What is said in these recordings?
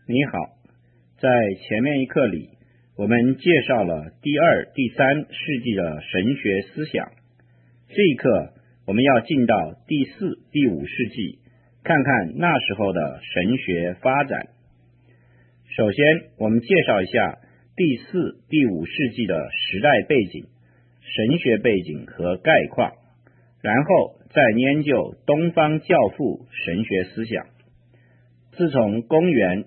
你好，在前面一课里，我们介绍了第二、第三世纪的神学思想。这一课我们要进到第四、第五世纪，看看那时候的神学发展。首先，我们介绍一下第四、第五世纪的时代背景、神学背景和概况，然后再研究东方教父神学思想。自从公元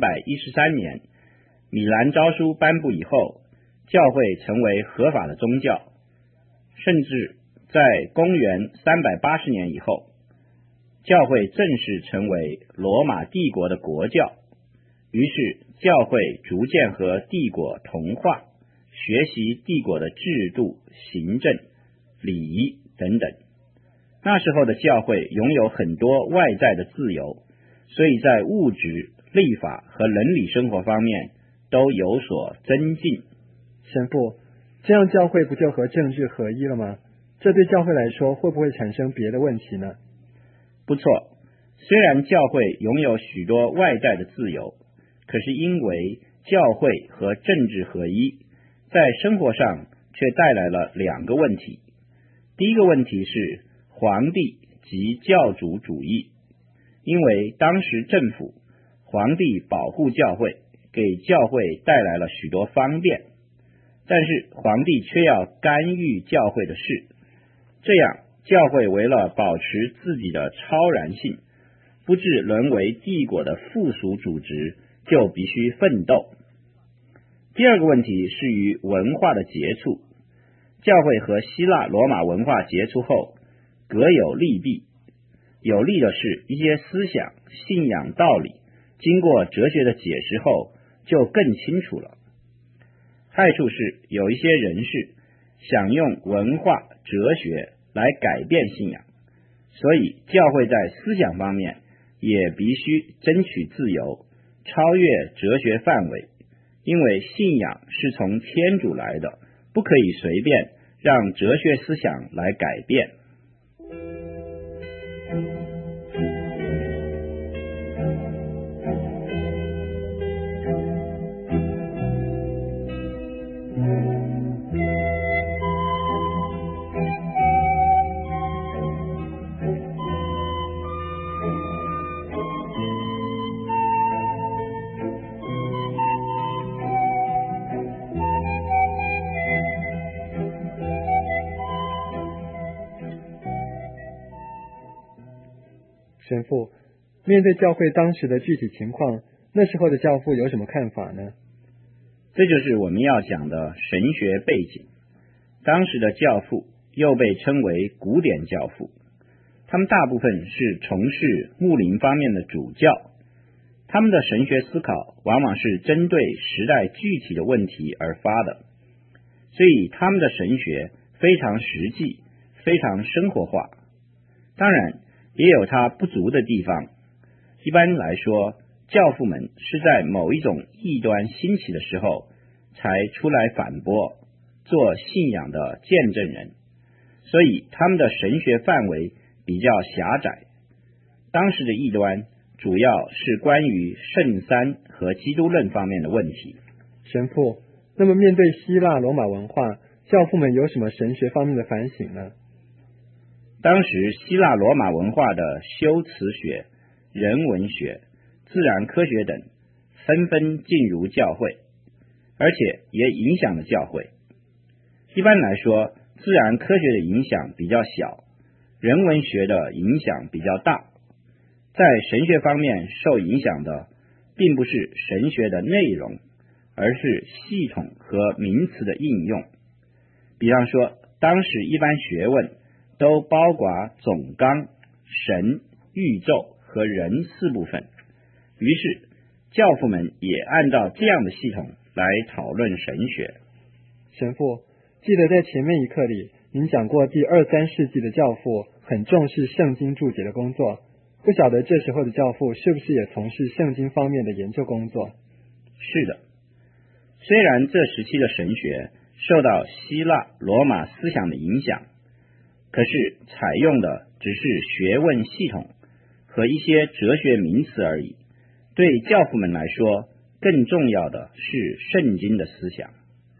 313年米兰诏书颁布以后，教会成为合法的宗教，甚至在公元380年以后，教会正式成为罗马帝国的国教。于是教会逐渐和帝国同化，学习帝国的制度、行政、礼仪等等。那时候的教会拥有很多外在的自由，所以在物质、立法和伦理生活方面都有所增进。 神父，这样教会不就和政治合一了吗？这对教会来说会不会产生别的问题呢？ 不错，虽然教会拥有许多外在的自由，可是因为教会和政治合一，在生活上却带来了两个问题。第一个问题是皇帝及教主主义，因为当时政府、皇帝保护教会，给教会带来了许多方便，但是皇帝却要干预教会的事，这样教会为了保持自己的超然性，不致沦为帝国的附属组织，就必须奋斗。第二个问题是与文化的接触，教会和希腊罗马文化接触后，各有利弊。有利的是一些思想、信仰道理，经过哲学的解释后，就更清楚了。害处是有一些人士想用文化、哲学来改变信仰，所以教会在思想方面也必须争取自由，超越哲学范围，因为信仰是从天主来的，不可以随便让哲学思想来改变。 神父，面对教会当时的具体情况，那时候的教父有什么看法呢？ 这就是我们要讲的神学背景。当时的教父又被称为古典教父，他们大部分是从事牧灵方面的主教，他们的神学思考往往是针对时代具体的问题而发的，所以他们的神学非常实际，非常生活化。当然也有它不足的地方。一般来说，教父们是在某一种异端兴起的时候才出来反驳，做信仰的见证人，所以他们的神学范围比较狭窄。当时的异端主要是关于圣三和基督论方面的问题。 神父，那么面对希腊罗马文化，教父们有什么神学方面的反省呢？ 当时希腊罗马文化的修辞学、人文学、自然科学等纷纷进入教会，而且也影响了教会。一般来说，自然科学的影响比较小，人文学的影响比较大。在神学方面受影响的并不是神学的内容，而是系统和名词的应用。比方说，当时一般学问都包括总纲、神、宇宙和人四部分，于是教父们也按照这样的系统来讨论神学。 神父，记得在前面一课里您讲过第2、3世纪的教父很重视圣经注解的工作，不晓得这时候的教父是不是也从事圣经方面的研究工作？ 是的，虽然这时期的神学受到希腊罗马思想的影响，可是采用的只是学问系统和一些哲学名词而已， 对教父们来说，更重要的是圣经的思想。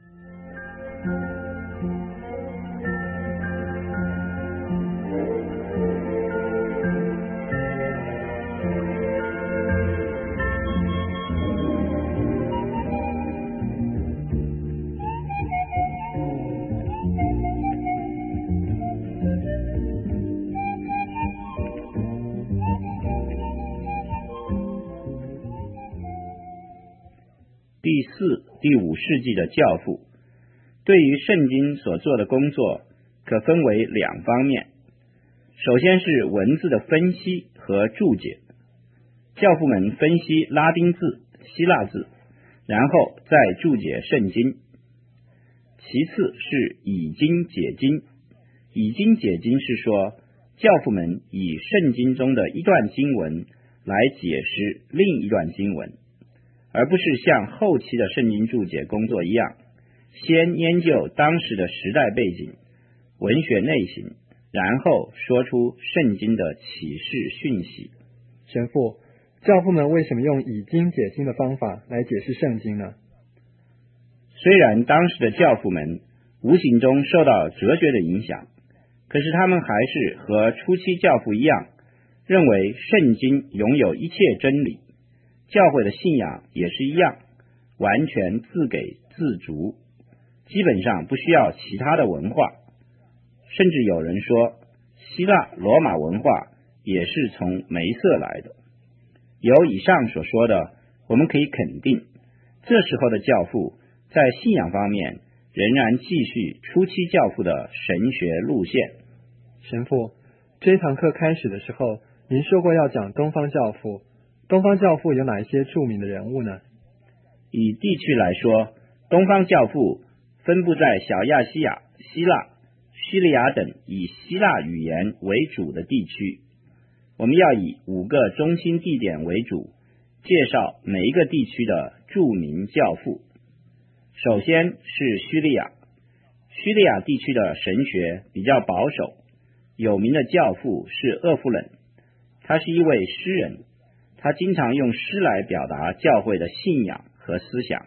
第4、第5世纪的教父对于圣经所做的工作可分为2方面，首先是文字的分析和注解，教父们分析拉丁字、希腊字，然后再注解圣经。其次是以经解经，以经解经是说教父们以圣经中的一段经文来解释另一段经文，而不是像后期的圣经注解工作一样，先研究当时的时代背景、文学内形，然后说出圣经的启示讯息。 神父，教父们为什么用以经解经的方法来解释圣经呢？ 虽然当时的教父们无形中受到哲学的影响，可是他们还是和初期教父一样，认为圣经拥有一切真理，教会的信仰也是一样，完全自给自足，基本上不需要其他的文化。甚至有人说，希腊罗马文化也是从梅瑟来的。由以上所说的，我们可以肯定，这时候的教父在信仰方面仍然继续初期教父的神学路线。 神父，这一堂课开始的时候，您说过要讲东方教父，东方教父有哪一些著名的人物呢？ 以地区来说，东方教父分布在小亚细亚、希腊、叙利亚等以希腊语言为主的地区。我们要以5个中心地点为主，介绍每一个地区的著名教父。首先是叙利亚，叙利亚地区的神学比较保守，有名的教父是厄弗冷，他是一位诗人，他经常用诗来表达教会的信仰和思想。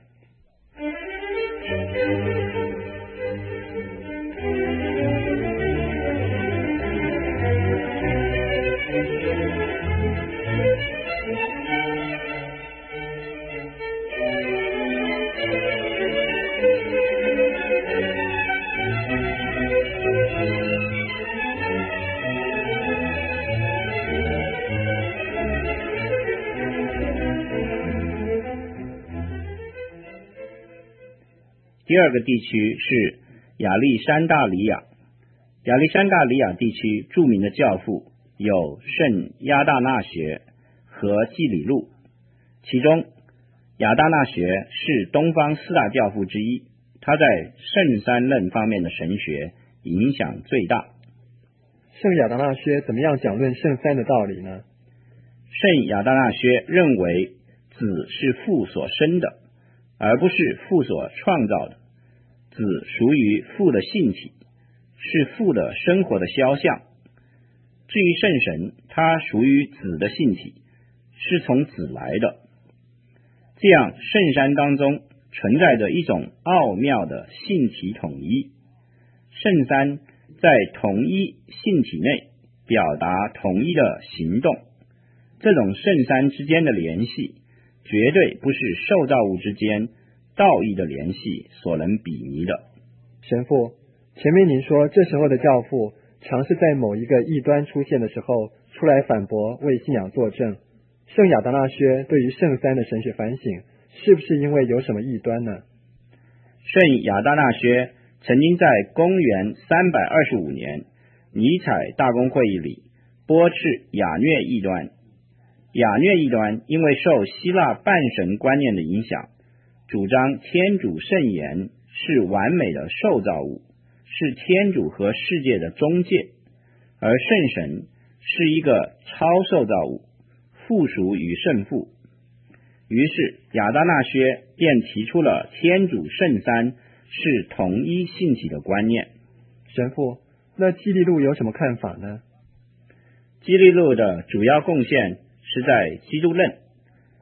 第2个地区是亚历山大里亚。亚历山大里亚地区著名的教父有圣亚大纳学和季里路，其中亚大纳学是东方4大教父之一，他在圣三论方面的神学影响最大。 圣亚达纳薛怎么样讲论圣三的道理呢？ 圣亚大纳薛认为子是父所生的，而不是父所创造的，子属于父的性体，是父的生活的肖像。至于圣神，它属于子的性体，是从子来的。这样圣三当中存在着一种奥妙的性体统一，圣三在同一性体内表达统一的行动，这种圣三之间的联系绝对不是受造物之间道义的联系所能比拟的。 神父，前面您说这时候的教父常是在某一个异端出现的时候出来反驳，为信仰作证。圣亚达纳薛对于圣三的神学反省，是不是因为有什么异端呢？ 圣亚达纳薛曾经在公元325年尼采大公会议里驳斥雅略异端。雅略异端因为受希腊半神观念的影响，主张天主圣言是完美的受造物，是天主和世界的中介，而圣神是一个超受造物，附属于圣父。于是亚达纳薛便提出了天主圣三是同一性体的观念。 神父，那基利路有什么看法呢？ 基利路的主要贡献是在基督论。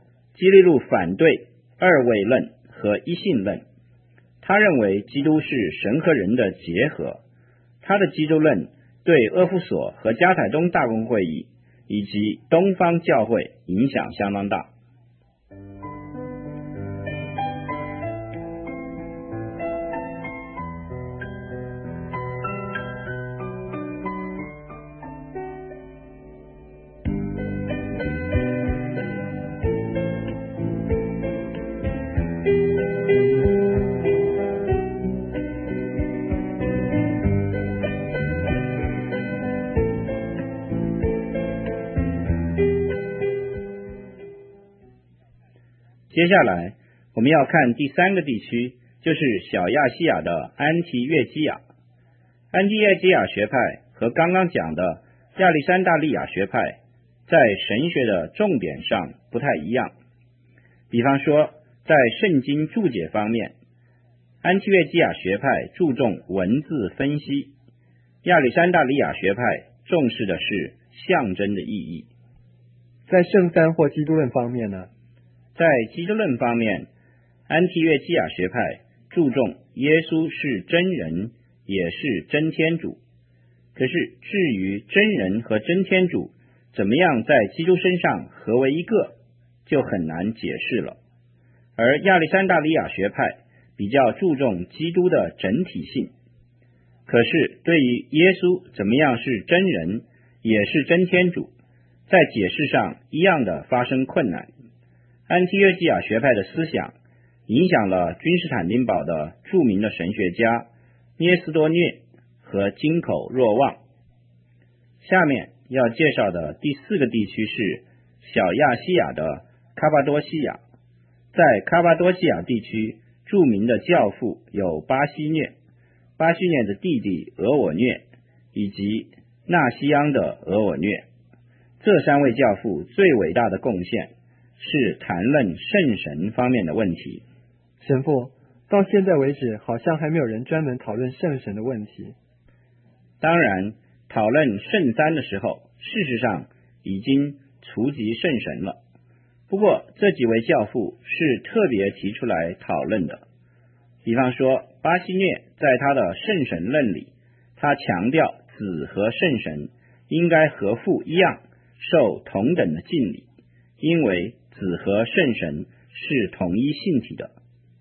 基利路反对二位论和一性论，他认为基督是神和人的结合。他的基督论对阿弗所和加太东大公会议以及东方教会影响相当大。接下来我们要看第三个地区，就是小亚细亚的安提约基亚。安提约基亚学派和刚刚讲的亚历山大利亚学派在神学的重点上不太一样。比方说，在圣经注解方面，安提约基亚学派注重文字分析，亚历山大利亚学派重视的是象征的意义。 在圣三或基督论方面呢？ 在基督论方面，安提约基亚学派注重耶稣是真人，也是真天主。可是至于真人和真天主怎么样在基督身上合为一个，就很难解释了。而亚历山大利亚学派比较注重基督的整体性，可是对于耶稣怎么样是真人，也是真天主，在解释上一样的发生困难。安提约基亚学派的思想影响了君士坦丁堡的著名的神学家涅斯多涅和金口若望。下面要介绍的第四个地区是小亚细亚的卡巴多西亚。在卡巴多西亚地区，著名的教父有巴西涅，巴西涅的弟弟俄我涅，以及纳西央的俄我涅。这三位教父最伟大的贡献是谈论圣神方面的问题。 神父，到现在为止，好像还没有人专门讨论圣神的问题。 当然，讨论圣三的时候，事实上已经除及圣神了。不过，这几位教父是特别提出来讨论的。比方说，巴西涅在他的圣神论里，他强调子和圣神应该和父一样，受同等的敬礼，因为子和圣神是同一性体的。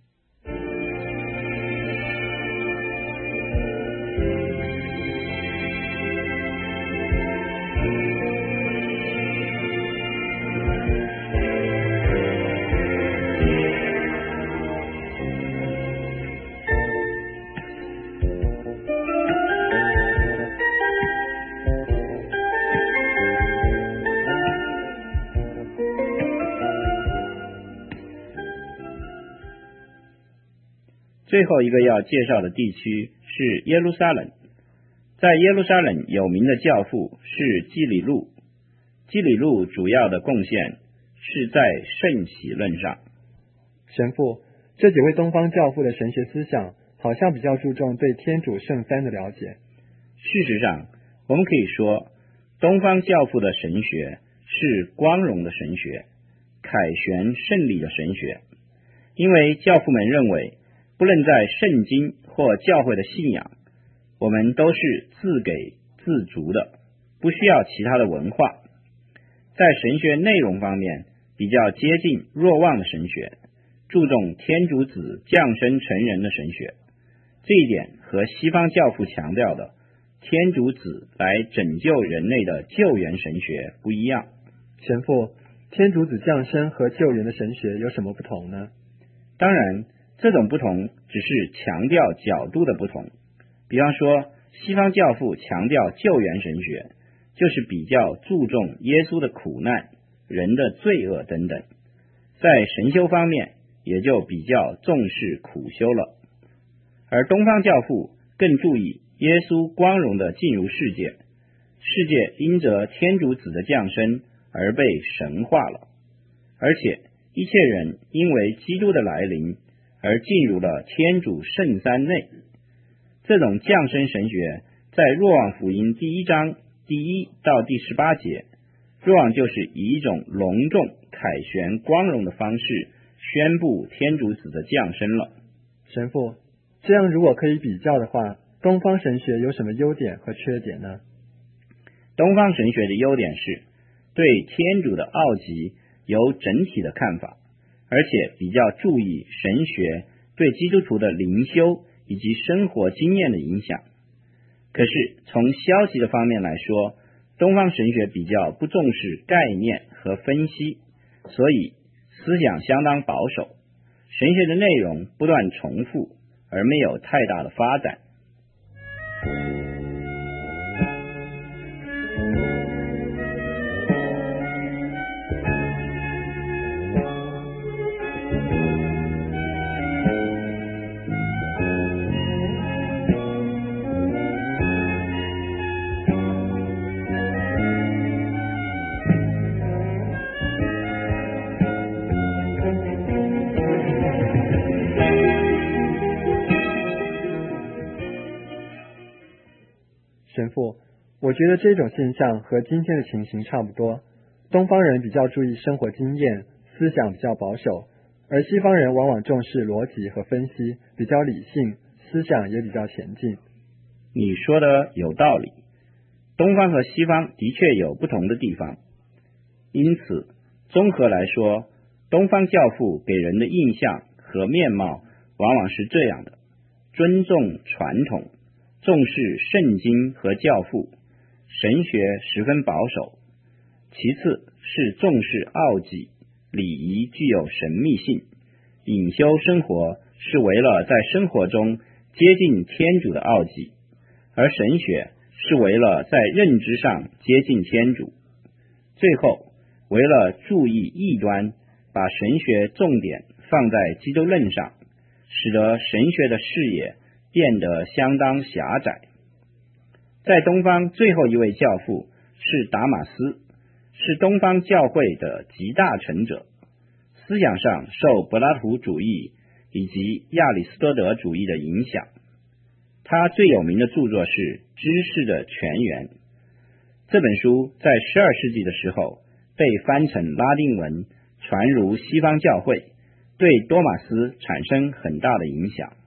最后一个要介绍的地区是耶路撒冷。在耶路撒冷有名的教父是基里路。基里路主要的贡献是在圣喜论上。 神父，这几位东方教父的神学思想好像比较注重对天主圣三的了解。 事实上，我们可以说，东方教父的神学是光荣的神学，凯旋胜利的神学。因为教父们认为，不论在圣经或教会的信仰，我们都是自给自足的，不需要其他的文化。在神学内容方面，比较接近若望的神学，注重天主子降生成人的神学。这一点和西方教父强调的天主子来拯救人类的救援神学不一样。 神父，天主子降生和救援的神学有什么不同呢？ 当然，这种不同只是强调角度的不同。比方说，西方教父强调救援神学，就是比较注重耶稣的苦难、人的罪恶等等。在神修方面，也就比较重视苦修了。而东方教父更注意耶稣光荣的进入世界，世界因着天主子的降生而被神化了，而且一切人因为基督的来临而进入了天主圣三内。这种降生神学在若望福音第1章第1到第18节，若望就是以一种隆重、凯凯旋光荣的方式宣布天主子的降生了。 神父，这样如果可以比较的话，东方神学有什么优点和缺点呢？ 东方神学的优点是对天主的奥迹有整体的看法，而且比较注意神学对基督徒的灵修以及生活经验的影响。可是从消极的方面来说，东方神学比较不重视概念和分析，所以思想相当保守，神学的内容不断重复，而没有太大的发展。 神父，我觉得这种现象和今天的情形差不多。东方人比较注意生活经验，思想比较保守，而西方人往往重视逻辑和分析，比较理性，思想也比较前进。 你说的有道理，东方和西方的确有不同的地方，因此综合来说，东方教父给人的印象和面貌往往是这样的：尊重传统，重视圣经和教父，神学十分保守，其次是重视奥迹，礼仪具有神秘性，隐修生活是为了在生活中接近天主的奥迹，而神学是为了在认知上接近天主。最后，为了注意异端，把神学重点放在基督论上，使得神学的视野变得相当狭窄。在东方最后一位教父是达马斯，是东方教会的集大成者，思想上受柏拉图主义以及亚里士多德主义的影响。他最有名的著作是《知识的泉源》，这本书在12世纪的时候被翻成拉丁文，传入西方教会，对多马斯产生很大的影响。